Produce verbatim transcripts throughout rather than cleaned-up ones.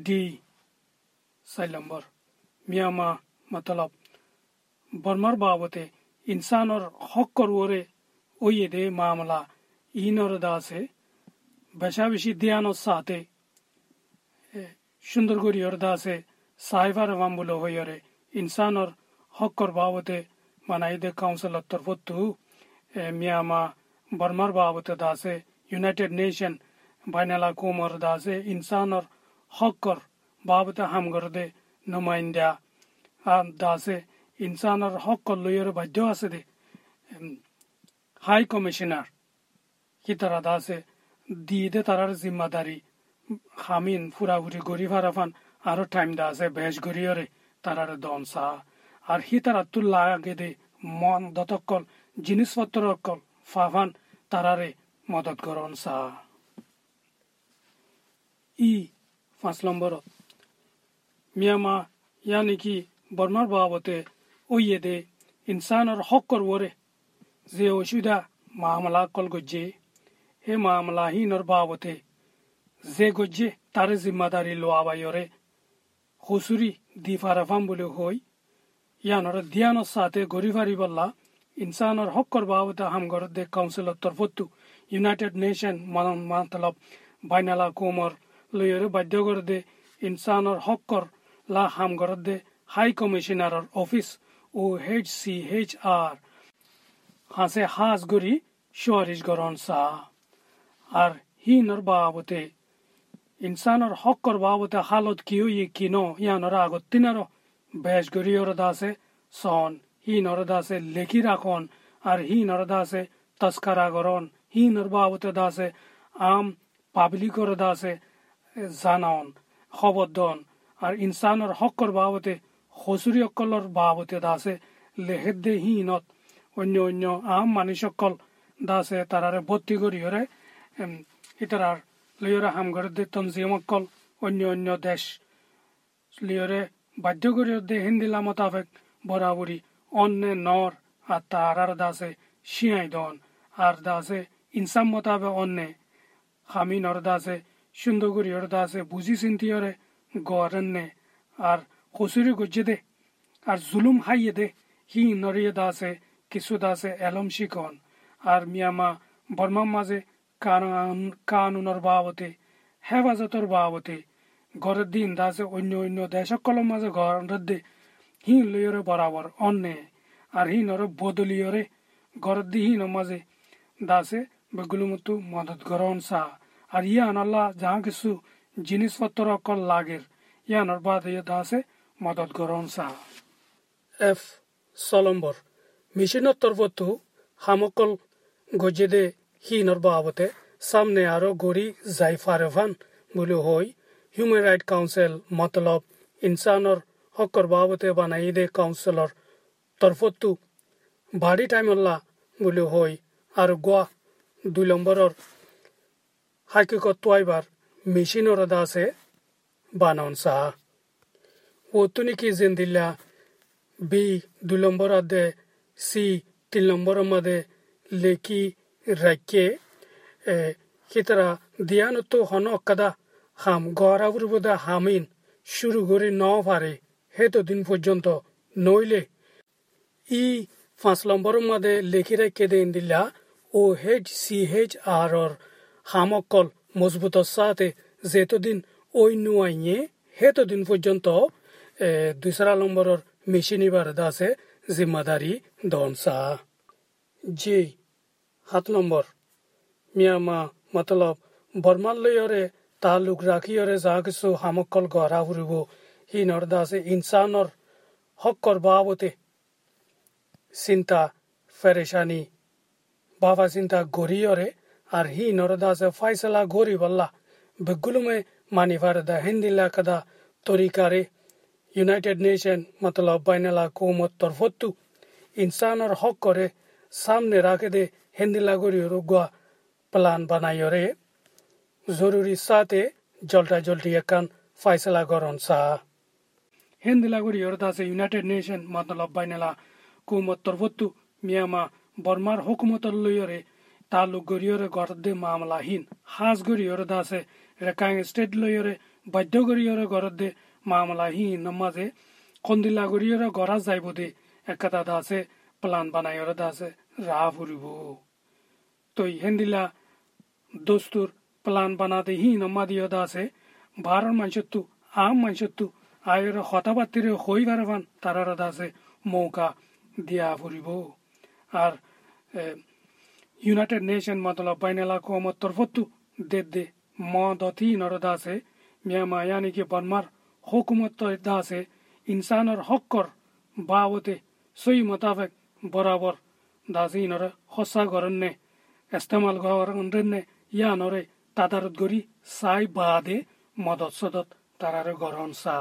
D सैलंबर मियामा मतलब बर्मर बाबते इंसान और हक कर वोरे ओये दे मामला इन और दासे बशा विशी ध्यान और साथे सुंदरगोरी और दासे साइफार वाम्बुलो हो यरे इंसान और हक कर बाबते मनाई दे काउंसिल तरफतु मियामा बर्मर बाबते दासे यूनाइटेड नेशन बाइनला कोमर दासे इंसान और हक कर बाबते हम कर दे नुमाइंदा दासे इंसान और हक कर लोयर बज्जो आसे दे हाई कमिश्नर की तरह दासे दीदे तरह जिम्मेदारी हामिन पूरा पूरी गोरी फाराफान आरो टाइम दासे बेच गोरी और तरह दौन सा और ही तरह तुल लागे दे मन दतकल जिनिस पत्तर कल फाफान तरह मदद करोन सा ई पांच नंबर मियामा यानी कि बर्मर बाबते ओये दे इंसान और हक कर वोरे जे ओशुदा मामला कल गुज्जे हे मामला ही नर बाबते जे गुज्जे तारे जिम्मेदारी लो आवा योरे खुसुरी दीफारफाम बोले होई या नर ध्यान साथे गोरीफारी बल्ला इंसान और हक कर बाबते हम घर दे काउंसिल तरफतु यूनाइटेड नेशन मतलब बाइनला कोमर लोयर बाध्य कर दे इंसान और हक कर ला हम घर दे हाई कमिश्नर और office O H C H R हासे हास गोरी शोरिश गरन सा और ही नर बाबते इंसान और हक कर बाबते हालत कियो ये किनो या नर आगत तिनारो बेश गोरी और दासे सन ही नर दासे लेखी राखन और ही नर दासे तस्करा गरन ही नर बाबते दासे आम पाब्लिक और दासे জানান খবর দন আর ইনসানের হকর বাবতে হসুরি অকলর বাবতে দাসে লেহেদ দে হিনত অন্য অন্য আম মানুষ অকল দাসে তারারে ভর্তি করি হরে ইতারার লিয়রে হামগর দে তনজিম অকল অন্য অন্য দেশ লিয়রে বাধ্য করি দে হিন্দিলা মোতাবেক বরাবরি অন্য নর আর তারার দাসে শিয়াই দন আর দাসে ইনসান মোতাবেক অন্য খামি নর দাসে সুন্দরগরি और दासे बुझी सिंती और गौरन ने और खुसुरी गुज्जे दे और जुलुम हाइये दे ही नरिय दासे किसु दासे एलम शिकन और मियामा बर्मा माजे कानून कानून और बाबते हेफाजतर बाबते गौर दिन दासे अन्य अन्य देश कलम माजे गौर दे ही लियोरे बराबर अन्य और ही नर बदलियोरे गौर दी ही नमाजे दासे बेगुलुमतु मदद गरन सा আর ইয়ান আল্লাহ যাহা কিছু জিনিসপত্র অকল লাগের ইয়ানোর বাদ দাসে মদত গরন সা এফ সলম্বর মিশনের তরফতু হামকল গজেদে হিনর বাবতে সামনে আরো গড়ি জাইফারেভান বলে হই হিউম্যান রাইট কাউন্সিল মতলব ইনসানর হকর বাবতে বানাই দে কাউন্সিলর তরফতু বাড়ি টাইম আল্লাহ বলে হই আর গোয়া দুই নম্বরর हाकिकत तोयबार मिशन और दासे बानौन सा वो तुनी की जिंदिला बी दो नंबर अदे सी तीन नंबर मदे लेकी रखे की तरह ध्यान तो हनो कदा हम गौरवर बुदा हामिन शुरू करे नौ पारे हे तो दिन पर्यंत नइले ই पांच नंबर मदे लेखी रखे दे इंदिला O H C H R और হামকল মজবুতৰ সাথে যেতদিন ওই নুয়াইয়ে হেতদিন পর্যন্ত দুসরা নম্বরের মেশিনিবার দাসে জিম্মাদারি দনসা জি সাত নম্বর মিয়ামা মতলব বর্মালয়রে তালুক রাখিয়রে যা কিছু হামকল গড়া ফুরিব হি নরদাসে ইনসানর হকর বাবতে চিন্তা ফেরেশানি বাবা চিন্তা গরিয়রে আর হি নরদাসে ফাইসলা গরি বল্লা বেগুলুমে মানিফারদা হিন্দিলা কদা তরিকারে यूनाइटेड नेशन मतलब बाइनला कोमत तरफतु इंसानर हक करे सामने राखे दे हिंदी लागोरी रुगवा प्लान बनायो रे जरूरी साथे जल्टा जल्टी एकान फैसला गरन सा हिंदी लागोरी हरदा से यूनाइटेड नेशन मतलब बाइनला कोमत तरफतु मियामा बर्मार हुकुमत लयरे तालुक गरियो रे गर्दे मामला हिन हास गरियो रे दासे रेकांग स्टेट लयरे বাধ্য কৰিয়ৰে ঘৰত দে মামলা হি নমাজে কন্দিলা কৰিয়ৰে ঘৰা যাইব দে একাটা দাসে প্লান বানায়ৰে দাসে ৰাহ ফুৰিব তই হেন্দিলা দস্তুৰ প্লান বানাতে হি নমা দিয় দাসে ভাৰৰ মানসত্তু আম মানসত্তু আয়ৰ হতাবাতিৰে হৈ বাৰবান তাৰাৰ দাসে মৌকা দিয়া ফুৰিব আর ইউনাইটেড নেশন মতলব বাইনালা কমত তরফতু দে দে মদতি নরদাসে মিয়ামা यानी कि बर्मार हुकूमत दासे इंसानर हक्कर बावते सही मुताबिक बराबर दासी नरे हसा गरन्ने इस्तेमाल गरन्ने या नरे तादारत गरी साई बादे मदत सदत तारारे गरन सा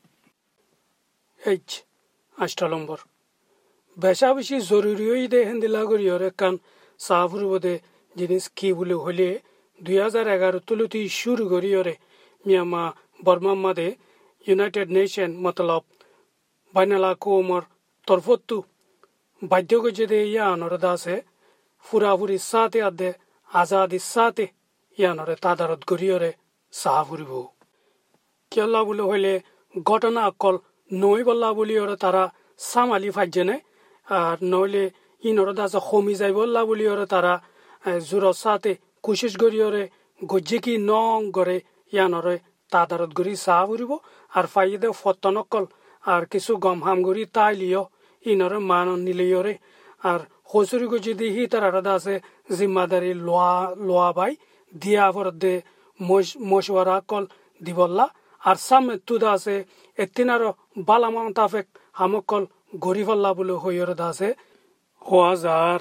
এইচ আষ্ট নম্বর বেশা বেশি জরুরি হই দে হেন্দিলা গরিয়রে কান সাফুর বদে জিনিস কি বলে হলে দুই হাজার এগারো তুলতি শুরু গরিয়রে মিয়ামা বর্মা মাদে ইউনাইটেড নেশন মতলব বাইনালা কোমর তরফতু বাধ্য গজে দে ইয়ানর দাসে ফুরাফুরি সাথে আদে আজাদি সাথে ইয়ানরে তাদারত গরিয়রে সাফুরিব কেলা বলে হইলে ঘটনা অকল নই বল্লা বলি ওরা তারা সামালি ফাইজেনে আর নইলে ইনর দাসে কমি যাই বল্লা বলি ওরা তারা জোর সাথে কোশিশ করি ওরে গজ্জে কি নং করে ইয়ানরে তাদারত গরি চাহ ফুরিব আর ফাইদে ফতনকল আর কিছু গম হাম গরি তাই লিও ইনরে মান নিলিওরে আর হসুরি গজি দি হি তার দাসে জিম্মাদারি লোয়া লোয়া বাই দিয়া ফর দে মশওয়ারা কল দিবল্লা আর সামনে তুদা আছে এতিনার বালামান তাফেক হামকল গরিফল্লা বলে হইয়র দাসে হাজার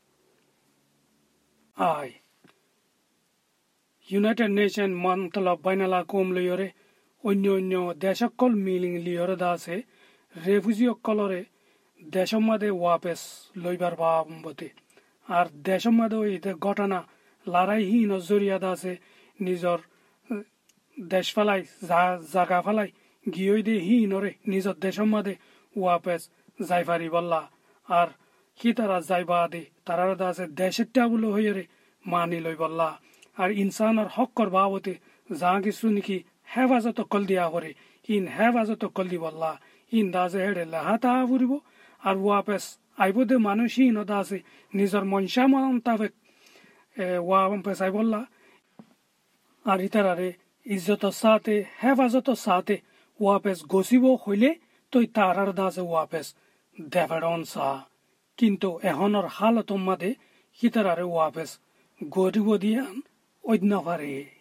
আই ইউনাইটেড নেশন মতলব বাইনালা কম লইয়রে অন্য অন্য দেশকল মিলিং লিয়রে দাসে রেফুজি অকলরে দেশমাদে ওয়াপেস লইবার বাবতে আর দেশমাদে ইতে ঘটনা লড়াই হি নজরিয়া দাসে নিজর দেশ ফেলাই জাগা ফেলাই গিয়ে দে হি নরে নিজর দেশের মাদে ওয়াপেস যাই পারি বললা আর হি তারা যাইবা দে তারার দাসে দেশেরটা বলে হইয়ে রে মানি লই বললা আর ইনসানের হকর বাবতে যা কিছু নাকি হেফাজত কল দিয়া করে ইন হেফাজত কল দি বললা ইন দাসে হেড়ে লাহাতা ফুরিব আর ওয়াপেস আইব দে মানুষ হি ন দাসে নিজর মনসা মন তাফেক ওয়াপেস আই বললা আর ইতারারে ইজ্জতের সাথে হেফাজতের সাথে ওয়াপেস গছিব হইলে তই তারার দাসে ওয়াপেস দেবেরন সা কিন্তু এহনের হালত মাদে হিতারারে ওয়াপেস গরিব দিয়ান অন্য পারে